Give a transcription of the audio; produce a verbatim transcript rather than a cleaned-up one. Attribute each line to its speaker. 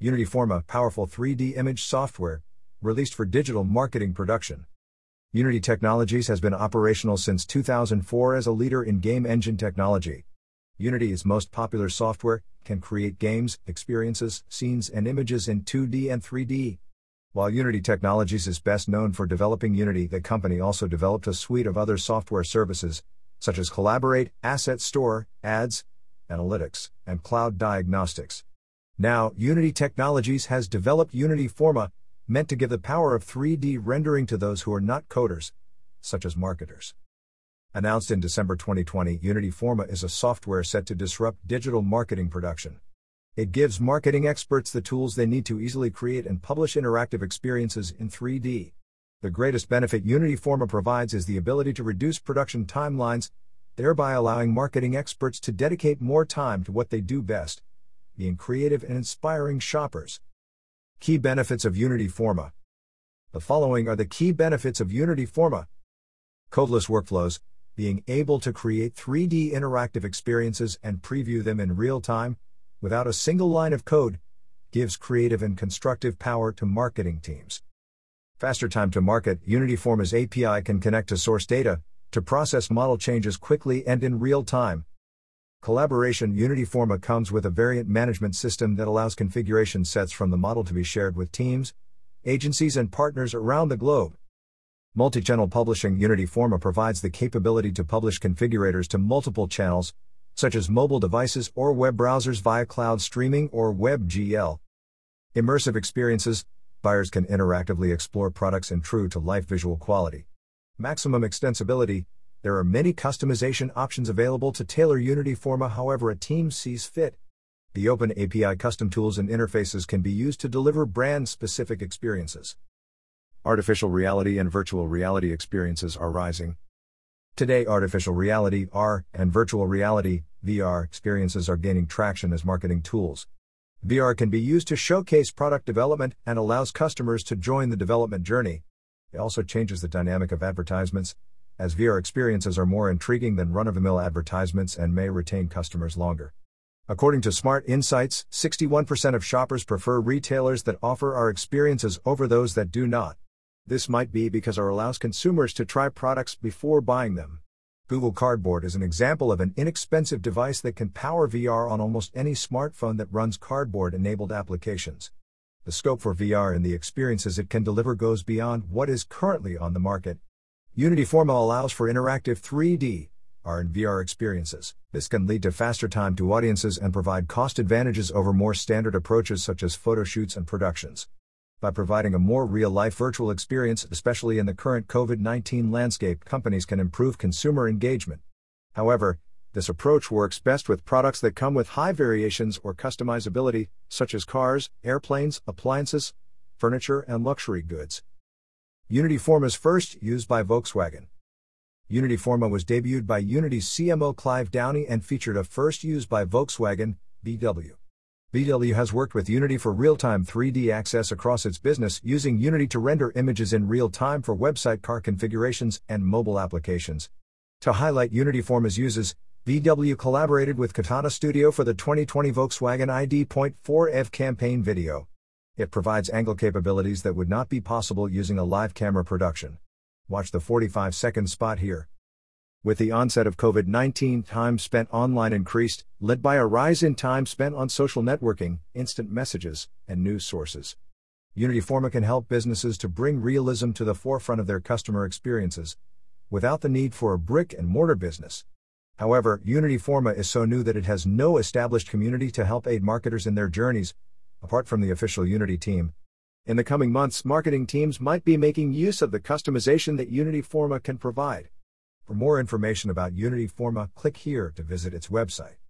Speaker 1: Unity Forma, powerful three D image software, released for digital marketing production. Unity Technologies has been operational since two thousand four as a leader in game engine technology. Unity is most popular software, can create games, experiences, scenes and images in two D and three D. While Unity Technologies is best known for developing Unity, the company also developed a suite of other software services, such as Collaborate, Asset Store, Ads, Analytics, and Cloud Diagnostics. Now, Unity Technologies has developed Unity Forma, meant to give the power of three D rendering to those who are not coders, such as marketers. Announced in December twenty twenty, Unity Forma is a software set to disrupt digital marketing production. It gives marketing experts the tools they need to easily create and publish interactive experiences in three D. The greatest benefit Unity Forma provides is the ability to reduce production timelines, thereby allowing marketing experts to dedicate more time to what they do best, being creative and inspiring shoppers. Key benefits of Unity Forma. The following are the key benefits of Unity Forma. Codeless workflows, being able to create three D interactive experiences and preview them in real time, without a single line of code, gives creative and constructive power to marketing teams. Faster time to market. Unity Forma's A P I can connect to source data, to process model changes quickly and in real time. Collaboration. Unity Forma comes with a variant management system that allows configuration sets from the model to be shared with teams, agencies and partners around the globe. Multi-channel publishing. Unity Forma provides the capability to publish configurators to multiple channels, such as mobile devices or web browsers via cloud streaming or WebGL. Immersive experiences. Buyers can interactively explore products in true-to-life visual quality. Maximum extensibility. There are many customization options available to tailor Unity Forma however a team sees fit. The open A P I custom tools and interfaces can be used to deliver brand-specific experiences. Artificial reality and virtual reality experiences are rising. Today, artificial reality (A R) and virtual reality (V R) experiences are gaining traction as marketing tools. V R can be used to showcase product development and allows customers to join the development journey. It also changes the dynamic of advertisements, as V R experiences are more intriguing than run-of-the-mill advertisements and may retain customers longer. According to Smart Insights, sixty-one percent of shoppers prefer retailers that offer A R experiences over those that do not. This might be because A R allows consumers to try products before buying them. Google Cardboard is an example of an inexpensive device that can power V R on almost any smartphone that runs Cardboard-enabled applications. The scope for V R and the experiences it can deliver goes beyond what is currently on the market. Unity Forma allows for interactive three D, A R and V R experiences. This can lead to faster time to audiences and provide cost advantages over more standard approaches such as photo shoots and productions. By providing a more real-life virtual experience, especially in the current COVID nineteen landscape, companies can improve consumer engagement. However, this approach works best with products that come with high variations or customizability, such as cars, airplanes, appliances, furniture, and luxury goods. Unity Forma's first used by Volkswagen. Unity Forma was debuted by Unity's C M O Clive Downey and featured a first use by Volkswagen, V W. V W has worked with Unity for real-time three D access across its business, using Unity to render images in real time for website car configurations and mobile applications. To highlight Unity Forma's uses, V W collaborated with Katana Studio for the twenty twenty Volkswagen I D point four E V campaign video. It provides angle capabilities that would not be possible using a live camera production. Watch the forty-five second spot here. With the onset of COVID nineteen, time spent online increased, led by a rise in time spent on social networking, instant messages, and news sources. Unity Forma can help businesses to bring realism to the forefront of their customer experiences, without the need for a brick-and-mortar business. However, Unity Forma is so new that it has no established community to help aid marketers in their journeys, apart from the official Unity team. In the coming months, marketing teams might be making use of the customization that Unity Forma can provide. For more information about Unity Forma, click here to visit its website.